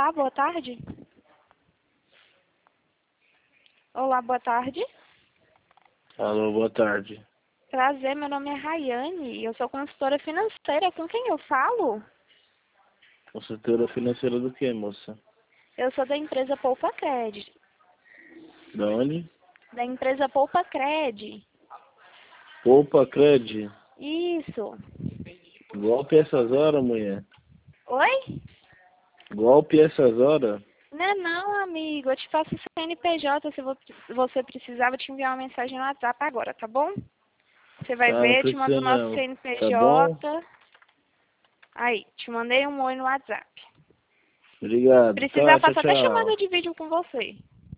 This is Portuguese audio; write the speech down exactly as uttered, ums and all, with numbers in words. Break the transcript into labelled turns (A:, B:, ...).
A: Olá, boa tarde. Olá, boa tarde.
B: Alô, boa tarde.
A: Prazer, meu nome é Rayane e eu sou consultora financeira. Com quem eu falo?
B: Consultora financeira do que, moça?
A: Eu sou da empresa Poupa Cred.
B: Da onde?
A: Da empresa Poupa Cred.
B: Poupa Cred.
A: Isso.
B: Golpe essas horas, mulher.
A: Oi?
B: Golpe essas horas?
A: Não é não, amigo. Eu te passo o C N P J. Se vo- você precisar, eu te enviar uma mensagem no WhatsApp agora, tá bom? Você vai
B: Tá, não
A: ver, eu te mando
B: precisa
A: o nosso
B: não. Tá
A: C N P J.
B: bom?
A: Aí, te mandei um oi no WhatsApp.
B: Obrigado.
A: Precisar,
B: Tá, tchau,
A: faço até chamada
B: tchau.
A: de vídeo com você.